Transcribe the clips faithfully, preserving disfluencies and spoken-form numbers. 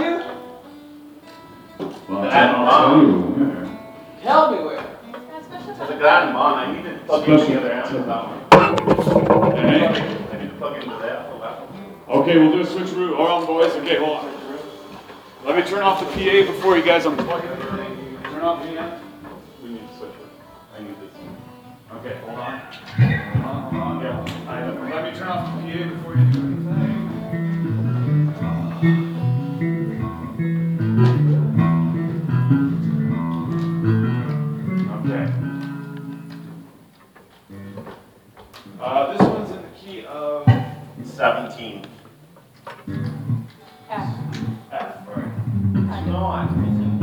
you? Well, I'll tell you where. Tell me where. There's a guy in Bonn. I need to plug in the other amp with that one. Hey. I need to plug into that for that one. Okay, we'll do a switcheroo. Hold on, boys. Okay, hold on. Let me turn off the P A before you guys unplug everything. Turn off the amp. We need to switch it. I need this one. Okay, hold on. Hold on, hold on. Yeah. I, let me turn off the P A before you do anything. Okay. Uh, this one's in the key of seventeen. F. F, right? It's not. It's an A.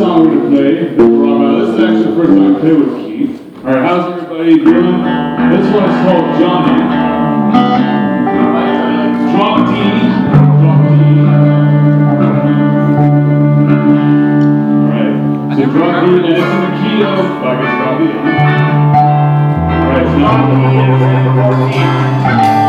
song we're gonna play. This is actually the first time I play with Keith. All right, how's everybody doing? This one is called Johnny. Drop D. Drop D. All right. So drop D, and it's in the key of. I guess drop D. All right. So now Drop D is fourteen.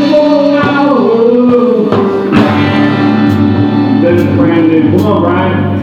Brandon, come on, Brian.